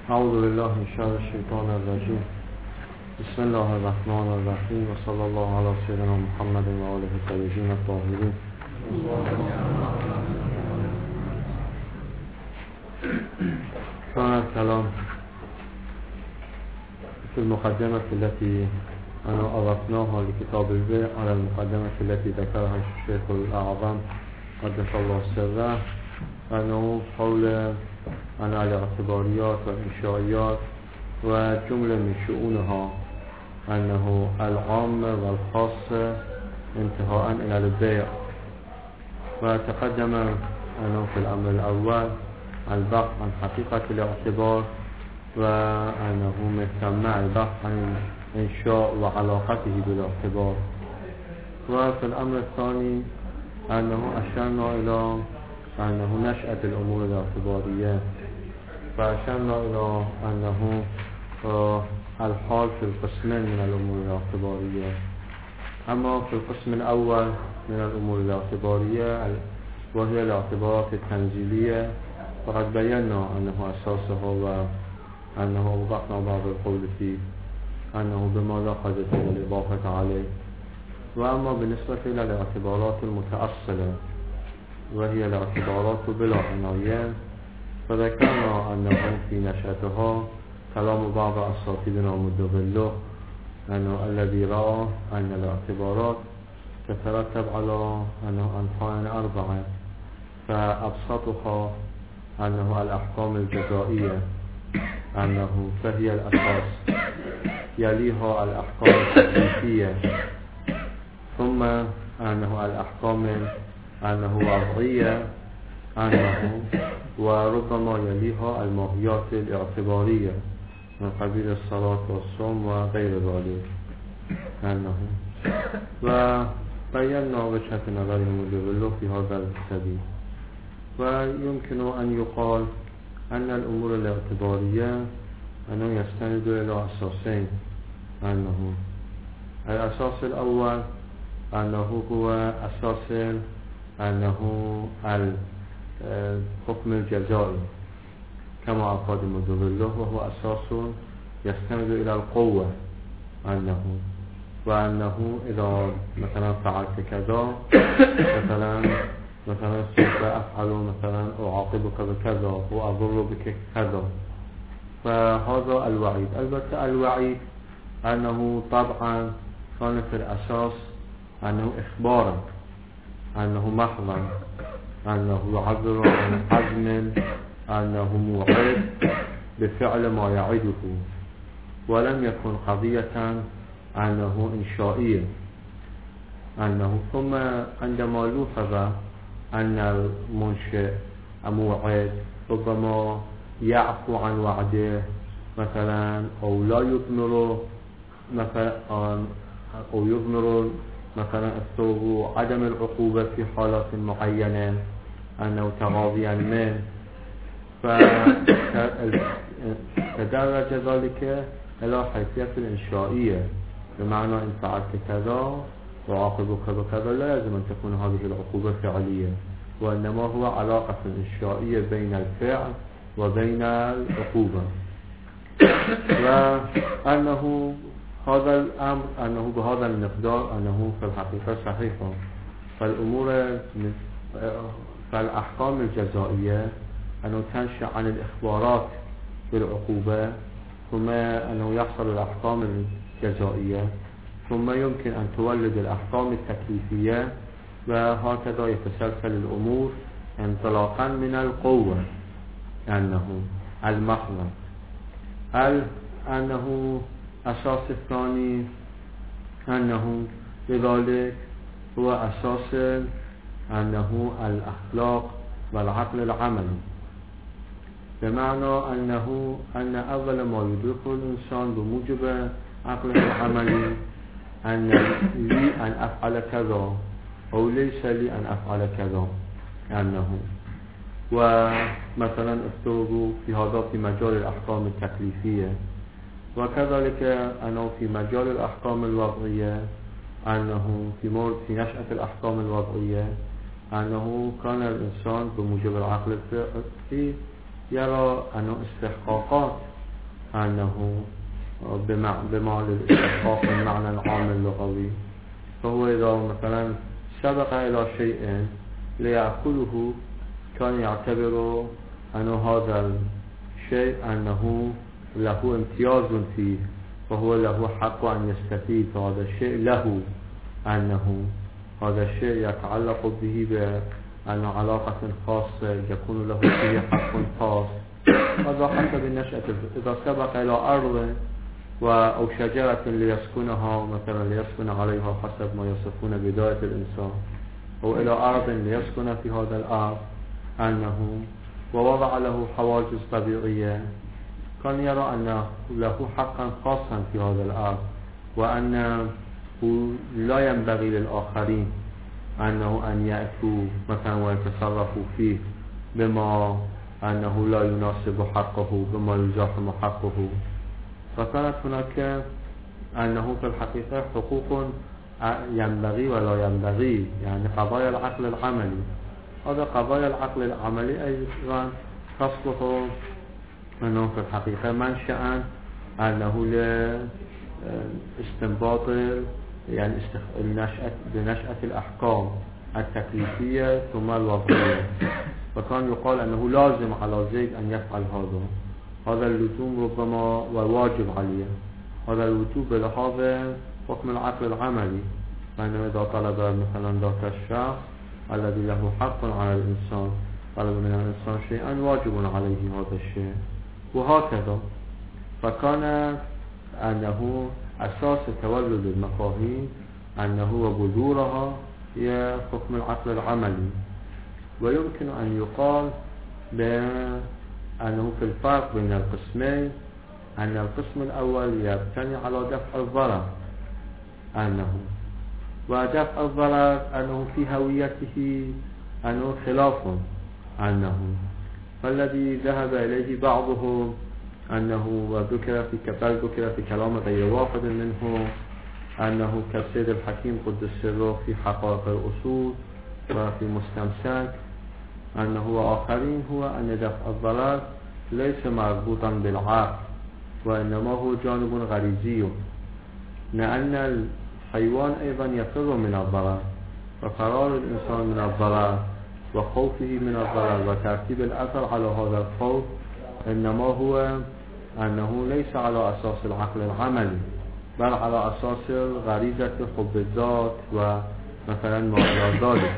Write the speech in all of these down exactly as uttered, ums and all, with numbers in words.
اعوذ بالله من شر الشیطان الرجیم. بسم الله الرحمن الرحیم و صلی الله علی سیدنا محمد و آله الطاهرین الطاهرین. كان الكلام في المقدمة التي أنا أضفناها لكتاب البيع على المقدمة التي ذكرها الشيخ الأعظم قدس الله سره، أنه حول عن الاعتباريات والإنشائيات وجملة من شؤونها، أنه العام والخاص انتهاء إلى البيع. وتقدم أنه في الأمر الأول البحث عن حقيقة الاعتبار، وأنه مهتم البحث عن الإنشاء وعلاقته بالاعتبار. وفي الأمر الثاني أنه أشرنا إلى أنه نشأة الأمور الاعتبارية، فأشرنا إلى أنه الحال في القسمين من الأمور الاعتبارية. أما في القسم الأول من الأمور الاعتبارية وهي الاعتبارات التنزيلية، فقد بينا أنه أساسها وأنه أوضحنا بعض القول فيه أنه بما لا حاجة إلى الإضافة عليه. وأما بالنسبة إلى الاعتبارات المتأصلة وهي الاعتبارات بلا عناية، فذكرنا أنه في نشأتها كلام بعض أساتذتنا مدغله أنه الذي رأى أن الاعتبارات تترتب على أنه أنواع أربعة، فأبسطها أنه الأحكام الجزائية أنه فهي الأساس، يليها الأحكام التكليفية، ثم أنه الأحكام أنه وضعية أنه وربما يليها الماهيات الاعتبارية من قبيل الصلاة والصوم وغير ذلك أنه. وبينا وجهة نظر المدغله في هذا السبيل. ويمكن أن يقال أن الأمور الاعتبارية أنه يستند إلى أساسين، أنه الأساس الأول أنه هو أساس أنه الحكم الجزائي كما أفاد مدغله، وهو أساس يستند إلى القوة أنه وأنه إذا مثلا فعلت كذا مثلا مثلا سوف أفعل مثلا أعاقبك بكذا وأضر بك كذا، فهذا الوعيد. البته الوعيد أنه طبعا كان في الأساس أنه إخبارا، أنه محضا، أنه يعبر عن عزم، أنه موعد بفعل ما يعده، ولم يكن قضية أنه إنشائية أنه. ثم عندما لوحظ أن المنشئ موعد ربما يعفو عن وعده مثلا أو لا يضمر مثلا أو يضمر مثلا الثوب عدم العقوبة في حالات معينة أنه تغاضيا منه، فتدرج ذلك إلى حيثية الإنشائية، بمعنى إن فعلت كذا وعاقبك بكذا لا لازم أن تكون هذه العقوبة فعلية، وإنما هو علاقة إنشائية بين الفعل وبين العقوبة. وأنه هذا الأمر أنه بهذا المقدار أنه في الحقيقة صحيح. فالأمور فالأحكام الجزائية أنه تنشأ عن الإخبارات بالعقوبة، ثم أنه يحصل الأحكام الجزائية، ثم يمكن أن تولد الأحكام التكليفية، وهكذا يتسلسل الأمور انطلاقا من القوة أنه المحضة. أنه أساس الثاني أنه لذلك هو أساس أنه الأخلاق والعقل العملي، بمعنى أنه أن أول ما يدركه الإنسان بموجب عقله العملي أن لي أن أفعل كذا أو ليس لي أن أفعل كذا أنه. ومثلا الثوب في هذا في مجال الأحكام التكليفية، وكذلك أنه في مجال الأحكام الوضعية أنه في مورد في نشأة الأحكام الوضعية أنه كان الإنسان بموجب العقل الفقهي يرى أن استحقاقات أنه بمعنى الاستحقاق من معنى العام اللغوي، فهو إذا مثلا سبق إلى شيء ليأكله كان يعتبر أن هذا الشيء أنه له امتياز فيه، فهو له حق أن يستفيد، فهذا الشيء له أنه هذا الشيء يتعلق به بأن علاقة خاصة يكون له فيه حق خاص. هذا حسب النشأة. إذا سبق إلى أرض أو شجرة ليسكنها مثلا ليسكن عليها حسب ما يصفون بداية الإنسان، أو إلى أرض ليسكن في هذا الأرض أنه ووضع له حواجز طبيعية، كان يرى أن له حقا خاصا في هذا الأرض، وأنه لا ينبغي للآخرين أنه أن يأتوا مثلا ويتصرفوا فيه بما أنه لا يناسب حقه، بما يزاحم حقه. فكانت هناك أنه في الحقيقة حقوق ينبغي ولا ينبغي، يعني قضايا العقل العملي. هذا قضايا العقل العملي أيضا تصبح أنه في الحقيقة منشأ أنه لاستنباط يعني النشأة بنشأة الأحكام التكليفية ثم الوضعية. فكان يقال أنه لازم على زيد أن يفعل هذا، هذا اللزوم ربما وواجب عليه، هذا الوجوب بلحاظ حكم العقل العملي، فإنما إذا طلب مثلا ذات الشخص الذي له حق على الإنسان طلب من الإنسان شيئا واجب عليه هذا الشيء، وهكذا. فكان أنه أساس تولد المفاهيم أنه وبذورها هي حكم العقل العملي. ويمكن أن يقال بأنه في الفرق بين القسمين أن القسم الأول يبتني على دفع الضرر أنه ودفع الضرر أنه في هويته أنه خلاف أنه، فالذي ذهب إليه بعضهم أنه وذكر في بل ذكر في كلام غير واحد منه أنه كالسيد الحكيم قدس سره في حقائق الأصول وفي مستمسك أنه وآخرين هو أن دفع الضرر ليس مربوطا بالعقل، وإنما هو جانب غريزي، لأن الحيوان أيضا يفر من الضرر، ففرار الإنسان من الضرر وخوفه من الضرر وترتيب الأثر على هذا الخوف إنما هو أنه ليس على أساس العقل العملي، بل على أساس غريزة حب الذات ومثلا ما إلى ذلك.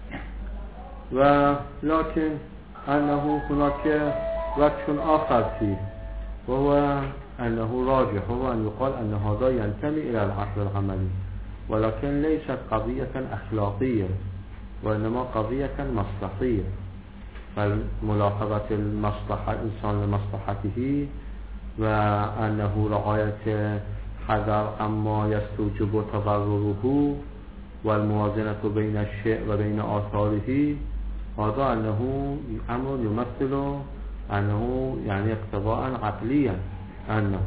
ولكن أنه هناك وجه آخر فيه، وهو أنه راجح، وهو أن يقال أن هذا ينتمي إلى العقل العملي، ولكن ليست قضية أخلاقية وإنما قضية مصلحية. فملاحظة المصلحة الإنسان لمصلحته وأنه رعاية حذر عما يستوجب تضرره والموازنة بين الشيء وبين آثاره، هذا أنه أمر يمثل أنه يعني اقتضاء عقليا أنه،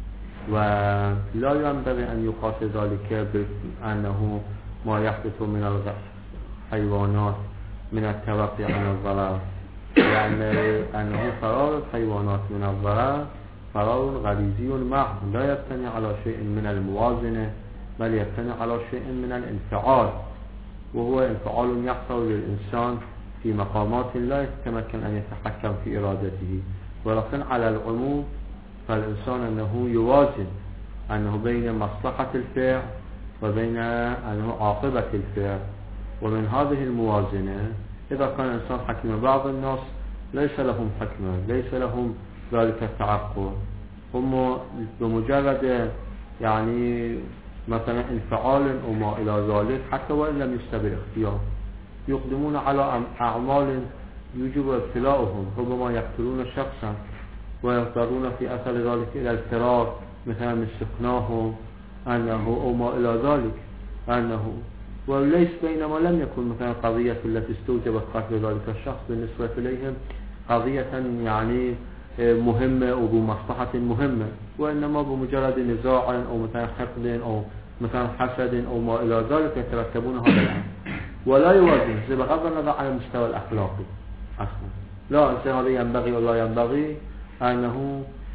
ولا ينبغي أن يقاس ذلك بأنه ما يحدث من الحيوانات من التوقي عن الضرر، لأن أنه فرار الحيوانات من الضرر فرار غريزي محض لا يبتني على شيء من الموازنة، بل يبتني على شيء من الانفعال، وهو انفعال يحصل للإنسان في مقامات لا يتمكن أن يتحكم في إرادته. ولكن على العموم فالإنسان أنه يوازن أنه بين مصلحة الفعل وبين أنه عاقبة الفعل، ومن هذه الموازنة إذا كان الإنسان حكيم، بعض الناس ليس لهم حكمة، ليس لهم ذلك التعقل، هم بمجرد يعني مثلا انفعال أو ما إلى ذلك حتى وإن لم يستبع اختيار يقدمون على أعمال يجب ابتلاؤهم، ربما يقتلون شخصا ويضطرون في أثر ذلك إلى الفرار مثلا من سكناهم أنه أو ما إلى ذلك أنه، وليس بينما لم يكن مثلا قضية التي استوجبت قتل ذلك الشخص بالنسبة إليهم قضية يعني مهمة أو بمصلحة مهمة، وإنما بمجرد نزاع أو مثلا حقد أو مثلا حسد أو ما إلى ذلك يترتبون هذا الأمر، ولا يوازن بغض النظر عن المستوى الأخلاقي أصلا. لا هذا ينبغي ولا ينبغي أنه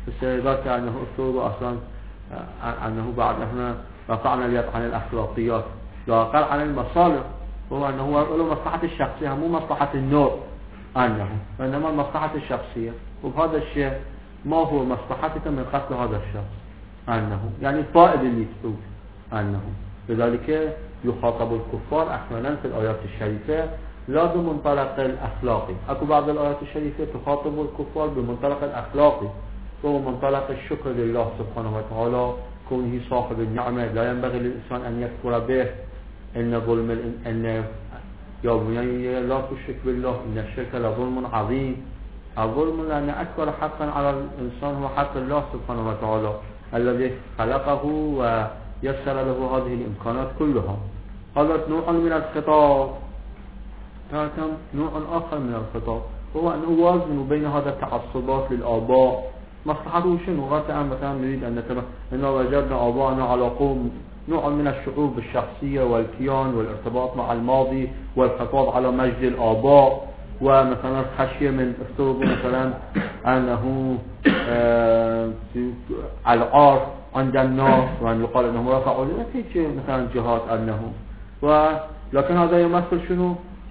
السيدات أنه أسلوب أصلا أنه بعد إحنا رفعنا اليد عن الأخلاقيات لا أقل عن المصالح، هو أنه هو مصلحة الشخصية مو مصلحة النوع أنه، وإنما المصلحة الشخصية. وبهذا الشيء ما هو مصلحتك من قتل هذا الشخص أنه، يعني الفائدة اللي تفوت أنه. لذلك يخاطب الكفار أحيانا في الآيات الشريفة لا بمنطلق الأخلاقي. أكو بعض الآيات الشريفة تخاطب الكفار بمنطلق الأخلاقي، وهو منطلق الشكر لله سبحانه وتعالى كونه صاحب النعمة، لا ينبغي للإنسان أن يكفر به. إن ظلم إن يا بني لا تشرك بالله إن الشرك لظلم عظيم. الظلم لأن أكبر حقا على الإنسان هو حق الله سبحانه وتعالى الذي خلقه ويسر له هذه الإمكانات كلها. هذا نوع من الخطاب. هذا نوع آخر من الخطاب هو أنه وازن بين هذا التعصبات للآباء مصلحته شنو؟ مثلا نريد أن نتبع أن وجدنا آباءنا على قوم نوع من الشعور بالشخصية والكيان والارتباط مع الماضي والخطاب على مجد الآباء، ومثلا خشية من افترضوا مثلا أنه آه العار عند الناس وأن يقال أنه رفعوا لنتيجة مثلا جهات أنه، ولكن هذا يمثل شنو؟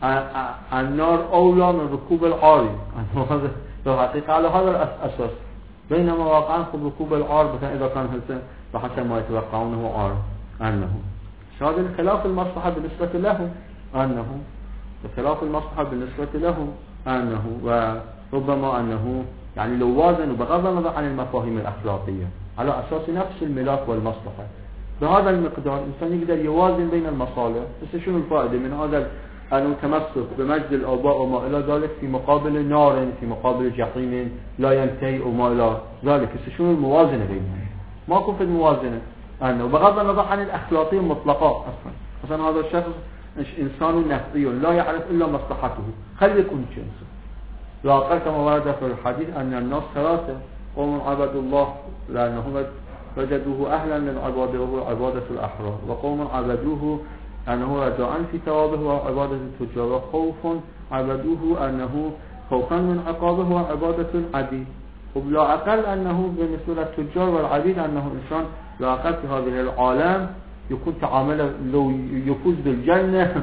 النار أولى من ركوب العار. هذا الحقيقة على هذا الأساس، بينما واقعا خب ركوب العار مثلا إذا كان هلسن فحسب ما يتوقعونه عار أنه هذا الخلاف المصلحة بالنسبة لهم أنه خلاف المصلحة بالنسبة لهم أنه، وربما أنه يعني لو وازنوا بغض النظر عن المفاهيم الأخلاقية على أساس نفس الملاك والمصلحة بهذا المقدار الإنسان يقدر يوازن بين المصالح. بس شنو الفائدة من هذا المتمسك بمجد الآباء وما إلى ذلك في مقابل نار في مقابل جحيم لا ينتهي وما إلى ذلك؟ شنو الموازنة بينهم؟ ماكو في الموازنة أنه بغض النظر عن الأخلاقية المطلقة أصلا. مثلا هذا الشخص إنسان نفسي لا يعرف إلا مصلحته، خلي يكون شخص لا أقل كما ورد في الحديث أن الناس ثلاثة قوم عبدوا الله لأنهم وجدوه أهلا للعبادة وهو عبادة الأحرار، وقوم عبدوه أنه رجاء في ثوابه وعبادة التجار، وخوف عبدوه أنه خوفا من عقابه وعبادة العبيد. وبلا أقل أنه بالنسبة للتجار والعبيد أنه إنسان لا أقل في هذه العالم يكون تعامل لو يفوز بالجنة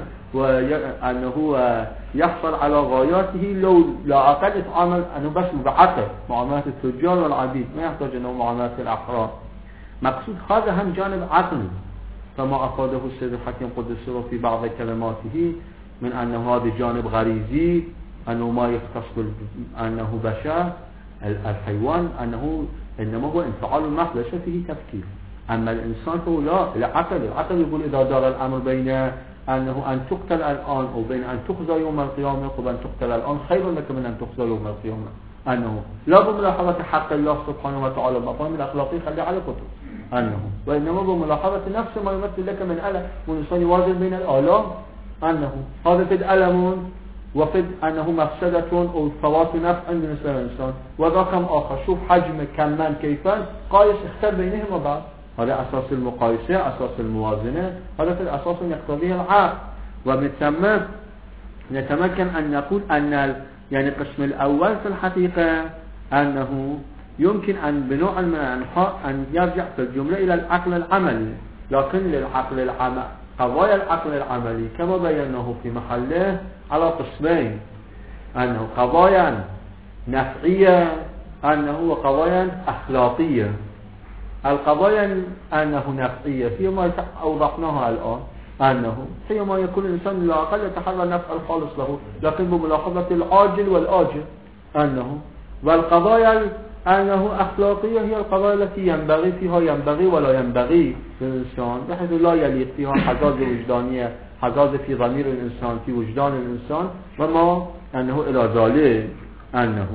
وأنه يحصل على غاياته لو لا أقل يتعامل أنه بس بعقل معاملة التجار والعبيد، ما يحتاج أنه معاملة الأحرار. مقصود هذا هم جانب عقلي كما أفاده السيد الحكيم قدس سره في بعض كلماته من أنه هذا جانب غريزي أنه ما يختص أنه بشر الحيوان أنه إنما هو انفعال محض ليس فيه تفكير. أما الإنسان هو لا العقل العقل يقول إذا دار الأمر بين أنه أن تقتل الآن أو بين أن تخزى يوم القيامة وبين تقتل الآن خير لك من أن تخزى يوم القيامة. أنه لا بملاحظة حق الله سبحانه وتعالى المفاهيم الأخلاقية خلي على كتب أنه، وإنما بملاحظة نفس ما يمثل لك من ألم والإنسان يوازن بين الآلام أنه هذا فد ألم وفد أنه مفسدة أو فوات نفع بالنسبة للإنسان، وذا كم آخر شوف حجم كمان كيفا قايس اختر بينهما بعض. هذا أساس المقايسة أساس الموازنة، هذا في الأساس يقتضيه العقل. ومن ثم نتمكن أن نقول أن يعني القسم الأول في الحقيقة أنه يمكن أن بنوع من الأنحاء أن يرجع في الجملة إلى العقل العملي، لكن للعقل العملي قضايا العقل العملي كما بيناه في محله على قسمين، أنه قضايا نفعية أنه وقضايا أخلاقية. القضايا أنه نفعية فيما أوضحناها الآن أنه حينما يكون الإنسان لا أقل يتحرى النفع الخالص له لكن بملاحظة العاجل والآجل أنه، والقضايا أنه أخلاقية هي القضايا التي ينبغي فيها ينبغي ولا ينبغي للإنسان بحيث لا يليق فيها حجاز وجدانية حجاز في ضمير الإنسان في وجدان الإنسان وما أنه إلى ذلك أنه.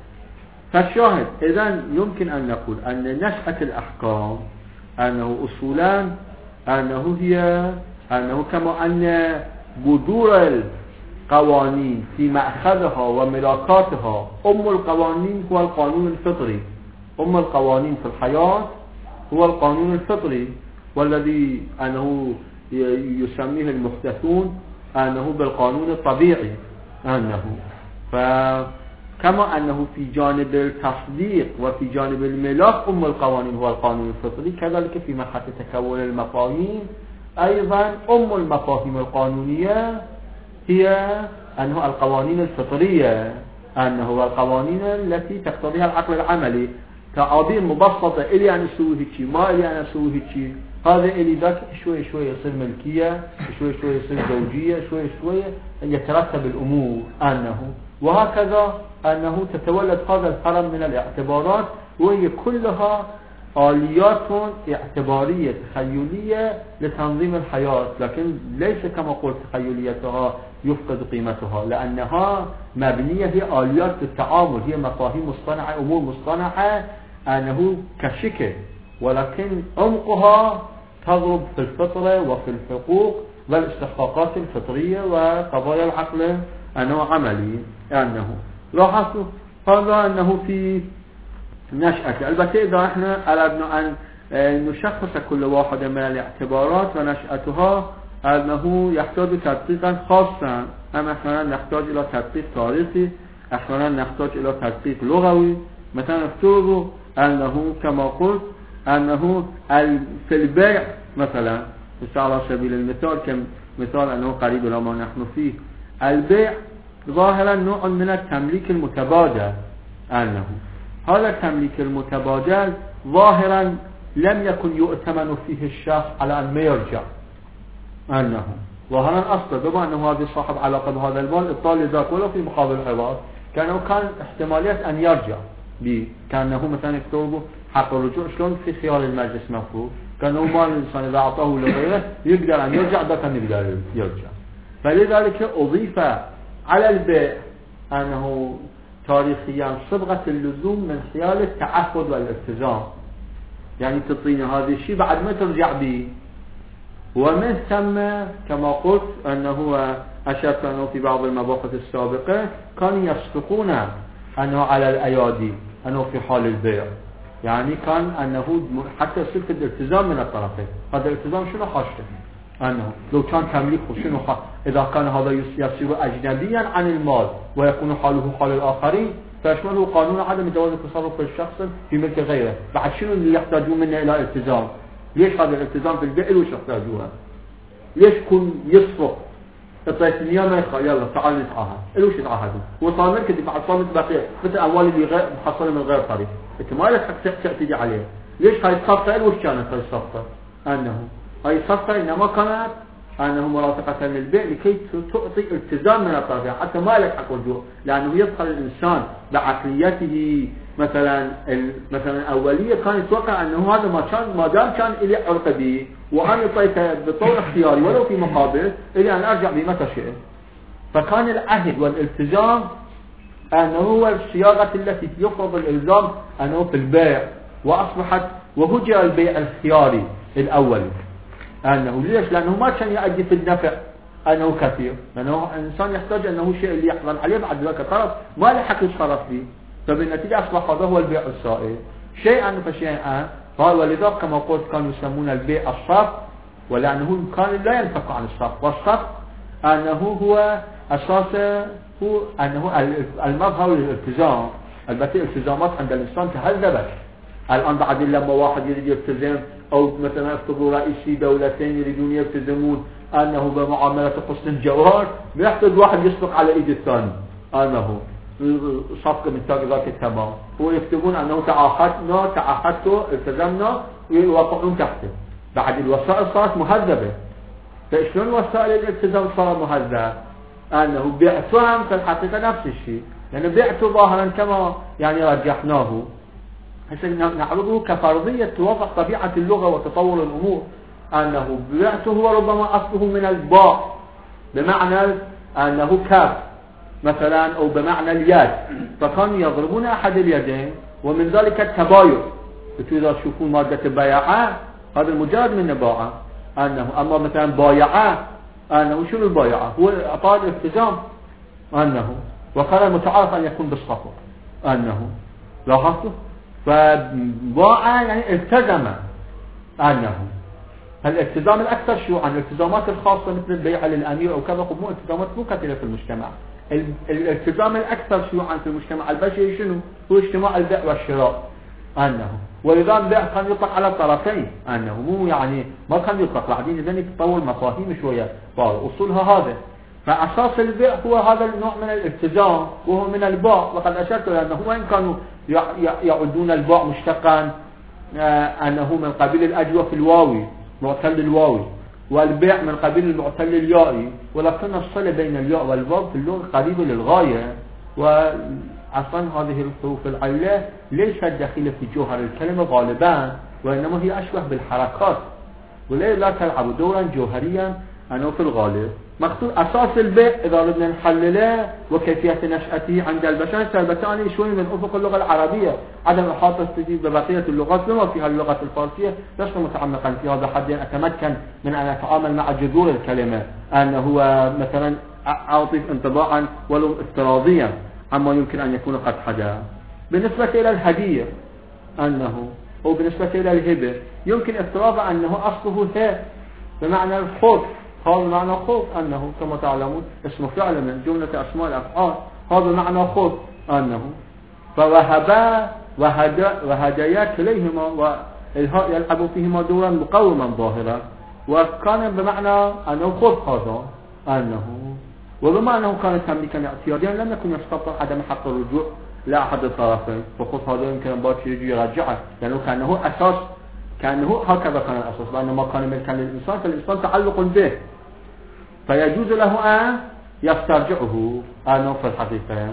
فالشاهد إذن يمكن أن نقول أن نشأة الأحكام أنه أصولا أنه هي أنه كما أن بذور القوانين في مأخذها وملاكاتها أم القوانين هو القانون الفطري. أم القوانين في الحياة هو القانون الفطري والذي أنه يسميه المحدثون أنه بالقانون الطبيعي أنه ف كما أنه في جانب التصديق وفي جانب الملاك أم القوانين هو القانون الفطري، كذلك في مرحلة تكون المفاهيم أيضا أم المفاهيم القانونية هي أنه القوانين الفطرية، أنه القوانين التي تقتضيها العقل العملي. تعابير مبسطة إلي أن أسوي هيك ما إلي أن أسوي هيك، هذا إلي ذاك شوي شوي يصير ملكية، شوي شوي يصير زوجية، شوي شوي يترتب الأمور أنه، وهكذا أنه تتولد هذا الهرم من الاعتبارات، وهي كلها آليات اعتبارية تخيلية لتنظيم الحياة، لكن ليس كما قلت تخيليتها يفقد قيمتها، لأنها مبنية هي آليات التعامل، هي مفاهيم مصطنعة، أمور مصطنعة أنه كشكل، ولكن عمقها تضرب في الفطرة وفي الحقوق والاستحقاقات الفطرية وقضايا العقل أنه عملي. أنه لاحظوا هذا أنه في نشأته. البته إذا احنا أردنا أن نشخص كل واحدة من الاعتبارات ونشأتها أنه يحتاج تدقيقا خاصا، أما احنا نحتاج إلى تدقيق تاريخي، احنا نحتاج إلى تدقيق لغوي. مثلا افترضوا أنه كما قلت أنه في البيع مثلا على سبيل المثال كمثال أنه قريب إلى ما نحن فيه، البيع ظاهرا نوع من التمليك المتبادل، أنه هذا التمليك المتبادل ظاهرا لم يكن يؤتمن فيه الشخص على أن ما يرجع، أنه ظاهرا أصلا بما أنه هذا صاحب علاقة بهذا المال إبطال ذاك ولو في مقابل عوض، كأنه كان احتمالية أن يرجع به، كأنه مثلا يكتبه حق الرجوع شلون في خيار المجلس مفروض، كأنه مال الإنسان إذا أعطاه لغيره يقدر أن يرجع ده كان يقدر يرجع. فلذلك أضيف على البيع أنه تاريخيا صبغة اللزوم من خلال التعهد والالتزام، يعني تعطيني هذا الشيء بعد ما ترجع به. ومن ثم كما قلت أنه أشرت أنه في بعض المباحث السابقة كانوا يصدقون أنه على الأيادي أنه في حال البيع، يعني كان أنه حتى يصير في الالتزام من الطرفين. هذا الالتزام شنو خاصه؟ أنه لو كان تمليك شنو خاص؟ إذا كان هذا يصير أجنبيا عن المال ويكون حاله حال الآخرين فيشمله قانون عدم جواز التصرف الشخص في ملك غيره. بعد شنو اللي يحتاجون منا إلى التزام؟ ليش هذا الالتزام في البيع ليش يحتاجوها؟ ليش كل يصفق اعطيت اليوم ما يخال يلا تعال نتعاهد، ليش يتعاهدوا؟ وصار لك دفع صامت بقيه مثل اموال اللي غير محصله من غير طريق، انت ما لك حق تعتدي عليه. ليش هاي الصفقه ليش كانت هاي الصفقه؟ انه هاي الصفقه انما كانت انه مرافقه للبيع لكي تعطي التزام من الطرفين حتى ما لك حق رجوع، لانه يدخل الانسان بعقليته مثلا مثلا اوليه كان يتوقع انه هذا ما كان ما دام كان لي علاقه به وانا اعطيته بطور اختياري ولو في مقابل الى ان ارجع بمتى شئت. فكان العهد والالتزام انه هو الصياغه التي يفرض الالزام انه في البيع، واصبحت وهجر البيع الخياري الاولي. انه ليش؟ لانه ما كان يؤدي في النفع انه كثير، لانه الانسان يحتاج انه شيء اللي يحصل عليه بعد ذلك طرف ما له حق يتصرف به، فبالنتيجه اصبح هذا هو البيع السائد شيئا فشيئا. ولذلك كما قلت كانوا يسمون البيع الصفق، ولانه كان لا ينفك عن الصفق، والصفق انه هو اساسه هو انه المظهر للالتزام. البته الالتزامات عند الانسان تهذبت الان، بعد لما واحد يريد يلتزم او مثلا افترضوا رئيسي دولتين يريدون يلتزمون انه بمعامله حسن الجوار ما يحتاج واحد يسبق على ايد الثاني انه صفقه من ذاك التمام، ويكتبون انه تعاهدنا تعاهدت التزمنا ويوقعون تحته. بعد الوسائل صارت مهذبه، فشلون وسائل الالتزام صار مهذب؟ انه بعتهم في الحقيقه نفس الشيء، لان بعته ظاهرا كما يعني رجحناه هسه نعرضه كفرضيه توضح طبيعه اللغه وتطور الامور. انه بعته هو ربما اصله من الباء بمعنى انه كاف مثلا او بمعنى اليد، فكانوا يضربون احد اليدين ومن ذلك التبايع. اذا تشوفون ماده بيعه هذا المجرد من باعه، انه اما مثلا بايعه انه شنو البايعه؟ هو اعطاء الالتزام انه، وكان المتعارف ان يكون بالصفق انه لاحظتوا. فباع يعني التزم انه الالتزام الاكثر شيوعا، الالتزامات الخاصه مثل البيع للامير او كذا مو التزامات مو كثيره في المجتمع، الالتزام الأكثر شيوعا في المجتمع البشري شنو؟ هو اجتماع البيع والشراء أنه، ولذا البيع كان يطلق على الطرفين أنه، مو يعني ما كان يطلق، بعدين إذن تطور مفاهيم شوية وأصولها هذا. فأساس البيع هو هذا النوع من الالتزام وهو من الباع، وقد أشرت لأنه وإن كانوا يعدون الباع مشتقا أنه من قبيل الأجوف الواوي معتل الواوي، والبيع من قبيل المعتل اليائي، ولكن الصلة بين الياء والواو في اللغة قريبة للغاية، وأصلا هذه الحروف العلة ليست داخلة في جوهر الكلمة غالبا، وإنما هي أشبه بالحركات ولا لا تلعب دورا جوهريا أنه في الغالب. مقصود أساس البيع إذا ردنا نحلله وكيفية نشأته عند البشر سلبتان شوي من أفق اللغة العربية، عدم إحاطة ببقية اللغات بما فيها اللغة الفارسية، لست متعمقا في هذا حد أتمكن من أن أتعامل مع جذور الكلمة، أنه هو مثلا أعطي انطباعا ولو افتراضيا عما يمكن أن يكون قد حدث. بالنسبة إلى الهدية أنه أو بالنسبة إلى الهبة يمكن افتراض أنه أصله هاء بمعنى الخوف، هذا معنى خوف أنه كما تعلمون اسم فعل من جملة أسماء الأفعال، هذا معنى خوف أنه، فوهبا وهدايا كليهما والهاء يلعب فيهما دورا مقوما ظاهرا، وكان بمعنى أنه خوف هذا أنه، وبما أنه كان تمليكا اعتياديا لم يكن يستطيع عدم حق الرجوع لأحد الطرفين، فخوف هذا يمكن أن باكر يجي يرجعه لأنه كأنه أساس، كأنه هكذا كان الأساس، لأنه ما كان ملكا للإنسان فالإنسان تعلق به، فيجوز له أن يسترجعه أنه في الحقيقة.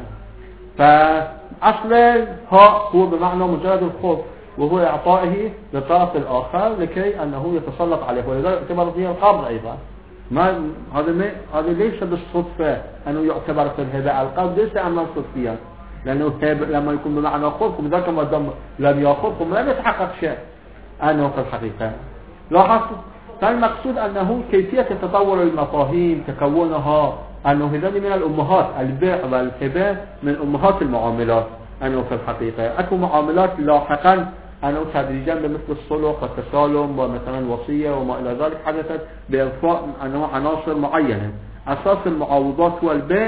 فأصل ها هو بمعنى مجرد الخوف، وهو إعطائه للطرف الآخر لكي أنه يتسلط عليه، ولذا يعتبر فيه القبض أيضا. ما هذا ما هذا ليس بالصدفة أنه يعتبر في الهبة، القبض ليس أمرا صدفيا، لأنه لما يكون بمعنى خوف وذاك ما دام لم يأخذكم لم يتحقق شيء أنه في الحقيقة. لاحظت فالمقصود أنه كيفية تطور المفاهيم تكونها، أنه هذين من الأمهات، البيع والهبة من أمهات المعاملات أنه في الحقيقة. أكو معاملات لاحقا أنه تدريجا بمثل الصلح والتسالم ومثلا الوصية وما إلى ذلك حدثت بإضفاء أنه عناصر معينة. أساس المعاوضات هو البيع،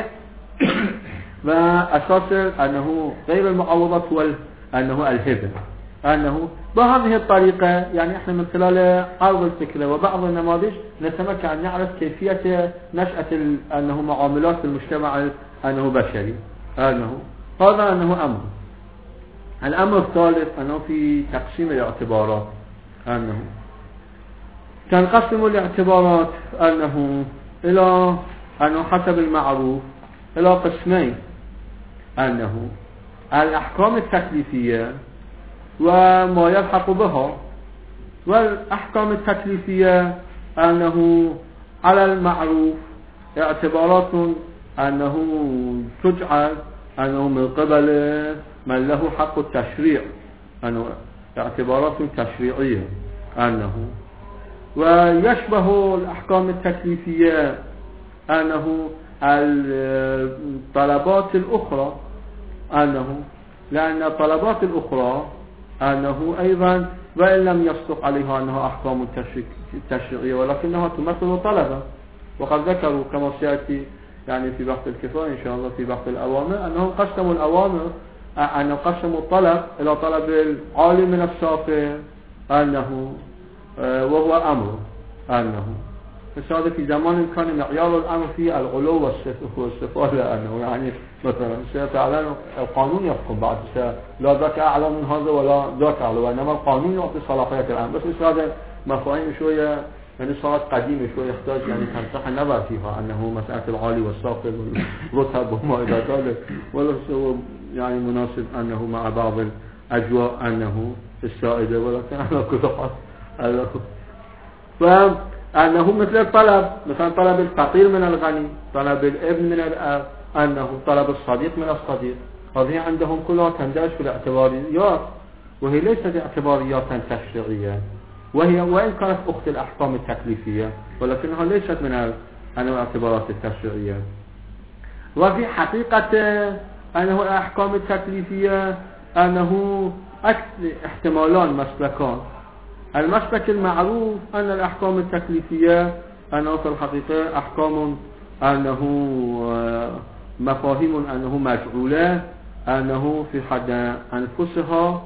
وأساس أنه غير المعاوضات هو أنه الهبة. أنه بهذه الطريقة يعني إحنا من خلال عرض الفكرة وبعض النماذج نتمكن أن نعرف كيفية نشأة أنه معاملات المجتمع أنه بشري. أنه هذا أنه أمر. الأمر الثالث أنه في تقسيم الاعتبارات، أنه تنقسم الاعتبارات أنه إلى أنه حسب المعروف إلى قسمين، أنه الأحكام التكليفية وما يلحق بها. والأحكام التكليفية أنه على المعروف اعتبارات أنه تجعل أنه من قبل من له حق التشريع، أنه اعتبارات تشريعية أنه، ويشبه الأحكام التكليفية أنه الطلبات الأخرى، أنه لأن الطلبات الأخرى أنه أيضا وإن لم يصدق عليها أنها أحكام تشريعية ولكنها تمثل طلبا، وقد ذكروا كما سيأتي يعني في بحث الكفاية إن شاء الله في بحث الأوامر أنهم قسموا الأوامر، أنه قسموا الطلب إلى طلب العالي من السافر أنه وهو أمر، أنه هذا في زمان كان معيار الأمر فيه الغلو والسفالة، أنه يعني مثلا سيتعلن القانون يحكم بعد لا ذاك أعلى من هذا ولا ذاك أعلى، وإنما القانون يعطي صلاحية الأمر. بس هذا مفاهيم شوية يعني صارت قديمة شوية يحتاج يعني تنصح النظر فيها، أنه مسألة العالي والسافل والرتب وما إلى ذلك، وليس يعني مناسب أنه مع بعض الأجواء أنه السائدة، ولكن على كل حال فأنه مثل الطلب، مثلا طلب الفقير من الغني، طلب الابن من الأب، أنه طلب الصديق من الصديق، هذه عندهم كلها تندرج في الاعتباريات، وهي ليست اعتباريات تشريعية، وهي وإن كانت أخت الأحكام التكليفية ولكنها ليست من الاعتبارات التشريعية. وفي حقيقة أنه الأحكام التكليفية أنه احتمالان مسلكان. المسلك المعروف أن الأحكام التكليفية أنه في الحقيقة أحكام أنه مفاهيم أنه مجعولة أنه في حد أنفسها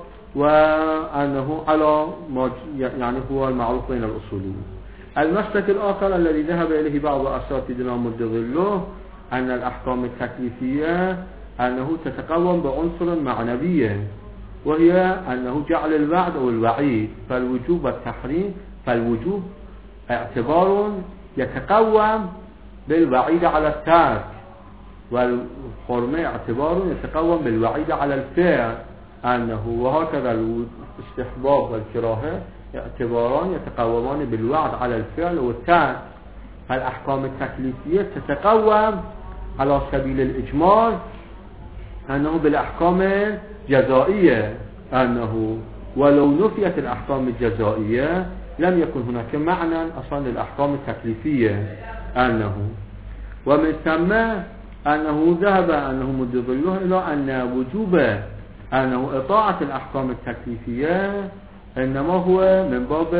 وأنه على يعني هو المعروف بين الأصوليين. المسلك الآخر الذي ذهب إليه بعض أساتذتنا مد ظله أن الأحكام التكليفية أنه تتقوم بعنصر معنوي، وهي أنه جعل الوعد أو الوعيد، فالوجوب والتحريم، فالوجوب اعتبار يتقوم بالوعيد على الترك، والحرمة اعتبار يتقوم بالوعيد على الفعل، أنه وهكذا الاستحباب والكراهة اعتباران يتقومان بالوعد على الفعل والترك. فالأحكام التكليفية تتقوم على سبيل الإجمال أنه بالأحكام الجزائية، أنه ولو نفيت الأحكام الجزائية لم يكن هناك معنى أصلا للأحكام التكليفية، أنه ومن ثم أنه ذهب أنه مد ظله إلى أن وجوب أنه إطاعة الأحكام التكليفية إنما هو من باب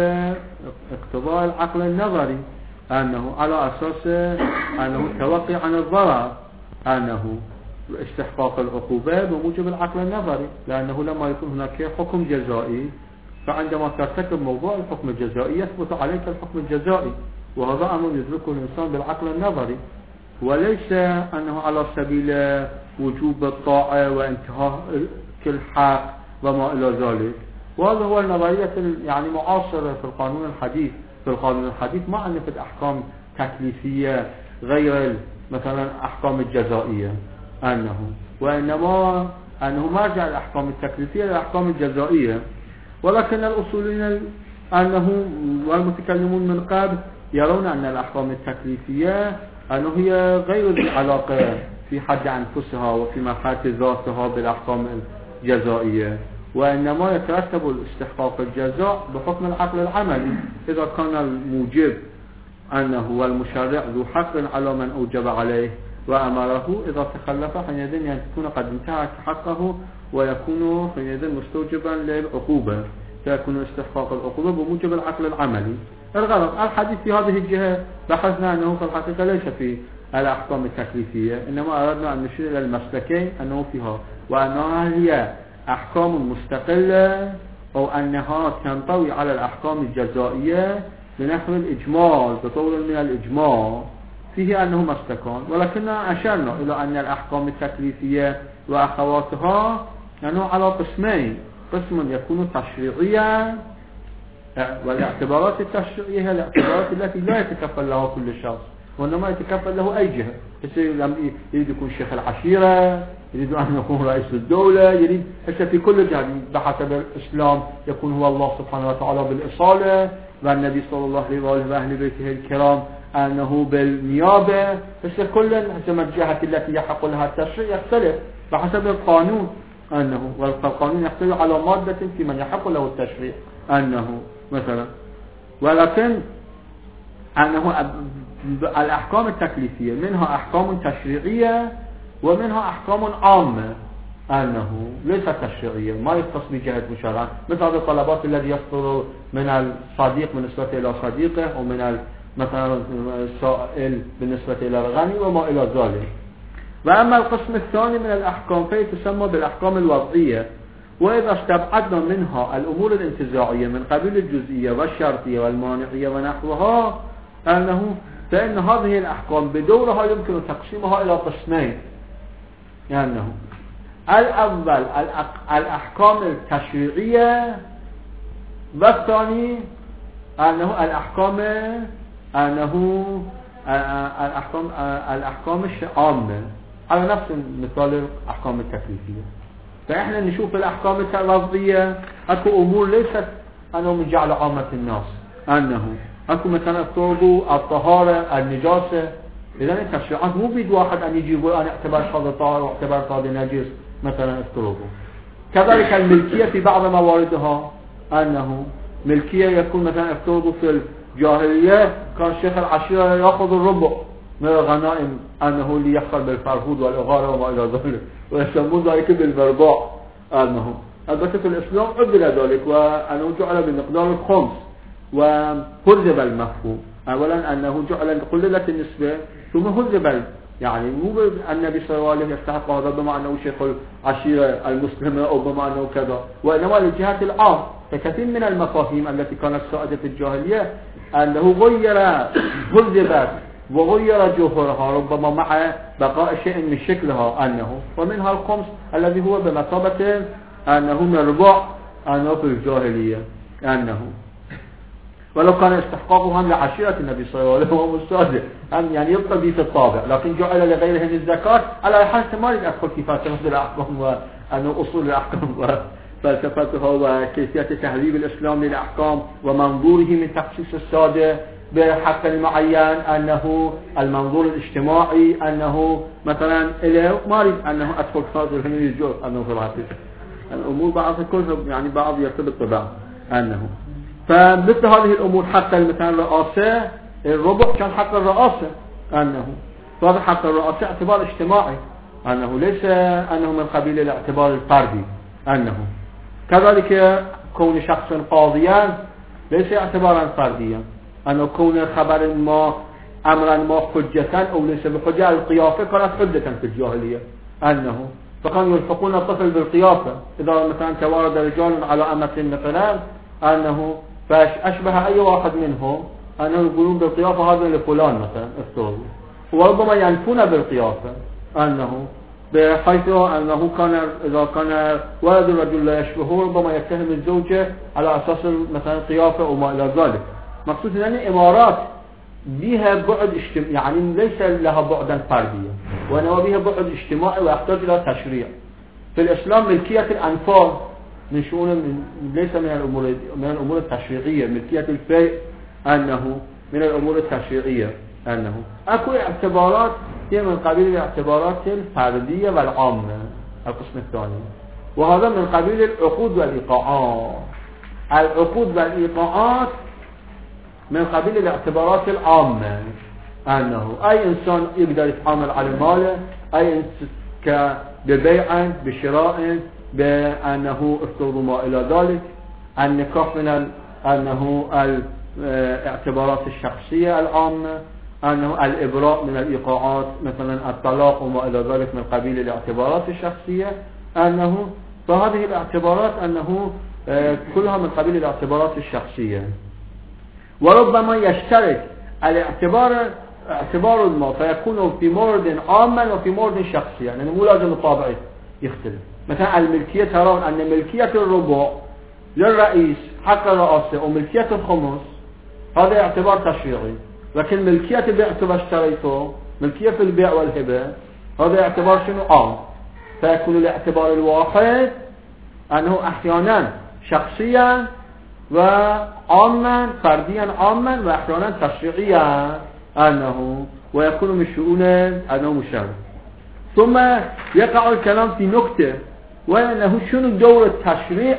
اقتضاء العقل النظري، أنه على أساس أنه توقي عن الضرر، أنه استحقاق العقوبة بموجب العقل النظري، لأنه لما يكون هناك حكم جزائي فعندما ترتكب موضوع الحكم الجزائي يثبت عليك الحكم الجزائي، وهذا أمر يدركه الإنسان بالعقل النظري، وليس أنه على سبيل وجوب الطاعة وانتهاء كل حق وما إلى ذلك. وهذا هو النظرية يعني معاصرة في القانون الحديث. في القانون الحديث ما عندنا أحكام تكليفية غير مثلا أحكام الجزائية، أنه وإنما أنه مرجع الأحكام التكليفية للأحكام الجزائية. ولكن الأصوليين أنه والمتكلمون من قبل يرون أن الأحكام التكليفية أنه هي غير ذي علاقة في حد أنفسها وفي مرحلة ذاتها بالأحكام الجزائية، وإنما يترتب الاستحقاق الجزاء بحكم العقل العملي. إذا كان الموجب أنه والمشرع ذو حق على من أوجب عليه وأمره، إذا تخلف حينئذ يكون قد انتهك حقه ويكون حينئذ مستوجبا للعقوبة، فيكون استحقاق العقوبة بموجب العقل العملي. الغرض الحديث في هذه الجهة بحثنا أنه في الحقيقة ليس في الأحكام التكليفية، إنما أردنا أن نشير إلى المسلكين أنه فيها، وأنها هي أحكام مستقلة أو أنها تنطوي على الأحكام الجزائية بنحو الإجمال بطول من الإجمال، فيه أنه مسلكان. ولكننا أشرنا إلى أن الأحكام التكليفية وأخواتها أنه على قسمين، قسم يكون تشريعيا، والاعتبارات التشريعية هي الاعتبارات التي لا يتكفل لها كل شخص، وإنما يتكفل له أي جهة. يريد يكون شيخ العشيرة، يريد أن يكون رئيس الدولة، يريد في كل جهة بحسب الإسلام يكون هو الله سبحانه وتعالى بالإصالة، والنبي صلى الله عليه وآله وأهل بيته الكرام أنه بالنيابة. كل حسب الجهة التي يحق لها التشريع يختلف بحسب القانون، أنه والقانون يختلف على مادة في من يحق له التشريع، أنه مثلا. ولكن أنه الأحكام التكليفية منها أحكام تشريعية ومنها أحكام عامة، أنه ليس تشريعية، ما يختص بجهة مشرع، مثل هذه الطلبات الذي يصدر من الصديق بالنسبة إلى صديقه، أو من مثلا السائل بالنسبة إلى الغني وما إلى ذلك. وأما القسم الثاني من الأحكام فهي تسمى بالأحكام الوضعية، وإذا استبعدنا منها الأمور الانتزاعية من قبيل الجزئية والشرطية والمانعية ونحوها، أنه فإن هذه الأحكام بدورها يمكن تقسيمها إلى قسمين، يعني أنه الأول الأحكام التشريعية، والثاني أنه الأحكام أنه الأحكام الأحكام العامة، على نفس مثال الأحكام التكليفية. فإحنا نشوف الأحكام الوضعية أكو أمور ليست أنه من جعل عامة الناس، أنه أكو مثلا الطرق، الطهارة، النجاسة. إذن التشريعات مو بيد واحد أن يجي يقول أنا اعتبر هذا طاهر واعتبر هذا نجس مثلا الطرق. كذلك الملكية في بعض مواردها، أنه ملكية يكون مثلا الطرق في الجاهلية كان شيخ العشيرة يأخذ الربع من الغنائم، أنه ليحصل بالفرهود والإغارة وما إلى ذلك، ويسمون ذلك بالبرباع. أنه البته في الإسلام عدل ذلك، وأنه جعل بمقدار الخمس وهذب المفهوم. أولا أنه جعل قللت النسبة ثم هذب يعني مو النبي صلى الله عليه وسلم يستحق هذا بما أنه شيخ العشيرة المسلمة أو بما أنه كذا، وإنما للجهة العام. فكثير من المفاهيم التي كانت سائدة في الجاهلية أنه غير هذبت وغير جوهرها ربما مع بقاء شيء من شكلها أنه، ومنها الخمس الذي هو بمثابة أنه مربع أنه في الجاهلية أنه، ولو كان استحقاقه هم لعشيرة النبي صلى الله عليه وسلم مستهزئ هم يعني يبقى به في الطابع، لكن جعل لغيره من الزكاة على حسب ما يريد أدخل في فلسفة الأحكام وأنه أصول الأحكام وفلسفتها وكيفية تهذيب الإسلام للأحكام ومنظوره من تخصيص السادة بحق المعين، أنه المنظور الاجتماعي أنه مثلا إليه ما أريد أنه أدخل في هذا الجزء أنه في الحقيقة الأمور بعض كلها يعني بعض يرتبط ببعض أنه. فمثل هذه الأمور حتى مثلا الرئاسة الربع كان حق الرئاسة أنه، فهذا حق الرئاسة اعتبار اجتماعي أنه ليس أنه من قبيل الاعتبار الفردي أنه. كذلك كون شخص قاضيا ليس اعتبارا فرديا، أنه كون خبر ما أمرا ما حجة أو ليس بحجة. القيافة كانت حجة في الجاهلية أنه، فكانوا يلحقون الطفل بالقيافة إذا مثلا توارد رجال على أمة مثلا أنه فأشبه أي واحد منهم أنه يقولون بالقيافة هذا لفلان مثلا افترضوا، وربما ينفون بالقيافة أنه بحيث أنه كان إذا كان ولد الرجل لا يشبهه ربما يتهم الزوجة على أساس مثلا قيافة أو ما إلى ذلك. مقصود أن الإمارات بها بعد اجتماعي يعني ليس لها بعدا فرديا وإنما بها بعد اجتماعي ويحتاج إلى تشريع. في الإسلام ملكية الأنفال من شؤون من ليس من الأمور من الأمور التشريعية، ملكية الفيء أنه من الأمور التشريعية أنه. أكو اعتبارات هي من قبيل الاعتبارات الفردية والعامة القسم الثاني، وهذا من قبيل العقود والإيقاعات. العقود والإيقاعات من قبيل الاعتبارات العامة أنه أي إنسان يقدر يتعامل على ماله، أي إنسان ببيع بشراء بأنه افترض ما إلى ذلك. النكاح من أنه الاعتبارات الشخصية العامة، أنه الإبراء من الإيقاعات مثلا الطلاق وما إلى ذلك من قبيل الاعتبارات الشخصية أنه. فهذه الاعتبارات أنه كلها من قبيل الاعتبارات الشخصية. وربما يشترك الاعتبار اعتبار الماء فيكون في مورد عاما وفي مورد شخصي، يعني مو لازم الطابع يختلف. مثلا الملكية ترون أن ملكية الربع للرئيس حق الرئاسة وملكية الخمس هذا اعتبار تشريعي، لكن ملكية البيع كما اشتريته ملكية في البيع والهبة هذا اعتبار شنو عام. فيكون الاعتبار الواحد أنه أحيانا شخصيا وعاما فرديا عاما وأحيانا تشريعيا أنه، ويكون من شؤون أنه مشرع. ثم يقع الكلام في نكتة وأنه شنو دور التشريع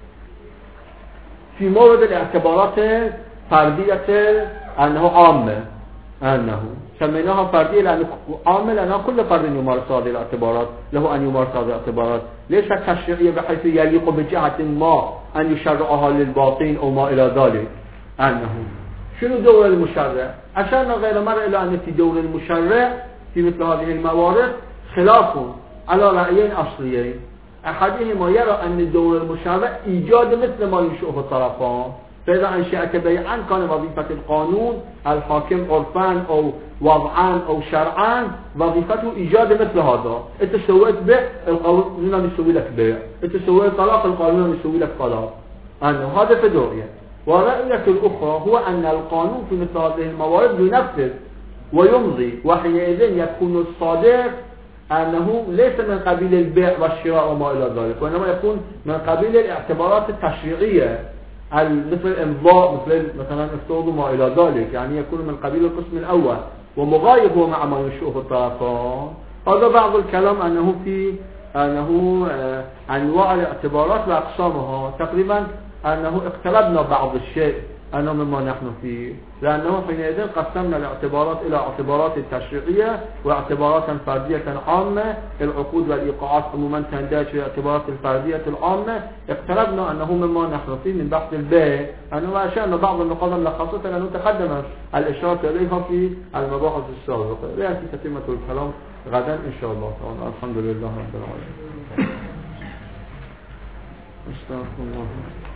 في مورد الاعتبارات فردية أنه عامة أنه سميناها فردية لأنه عامة لأنه كل فرد يمارس هذه الاعتبارات له أن يمارس هذه الاعتبارات، ليس تشريعية بحيث يليق بجهة ما أن يشرعها للباطن أو ما إلى ذلك أنه. شنو دور المشرع؟ أشرنا غير مرة إلى أن في دور المشرع في مثل هذه الموارد خلاف على رأيين أصليين. أحدهما يرى أن دور المشرع إيجاد مثل ما ينشئه الطرفان، فإذا أنشأت بيعا كان وظيفة القانون الحاكم عرفان أو وضعان أو شرعان وظيفته إيجاد مثل هذا. أنت سويت بيع القانون يسوي لك بيع، أنت سويت طلاق القانون يسوي لك طلاق أنه. هذا في دورية. ورأية الأخرى هو أن القانون في مثل هذه الموارد ينفذ ويمضي، وحينئذ يكون الصادر أنه ليس من قبيل البيع والشراء وما إلى ذلك، وإنما يكون من قبيل الاعتبارات التشريعية مثل الإمضاء مثل مثلا افترض وما إلى ذلك، يعني يكون من قبيل القسم الأول ومغايب هو مع ما ينشئه الطرفان. هذا بعض الكلام أنه في أنه أنواع الاعتبارات وأقسامها تقريبا أنه اقتربنا بعض الشيء أنه مما نحن فيه، لأنه حينئذ قسمنا الاعتبارات إلى اعتبارات تشريعية واعتبارات فردية عامة. العقود والإيقاعات عموما تندرج في الاعتبارات الفردية العامة. اقتربنا أنه مما نحن فيه من بحث البيع، أنه أشأنا بعض النقاط الملخصة لأنه تقدم الإشارة إليها في المباحث السابقة. لأتي تتمة الكلام غدا إن شاء الله تعالى. الحمد لله رب العالمين. استغفر الله.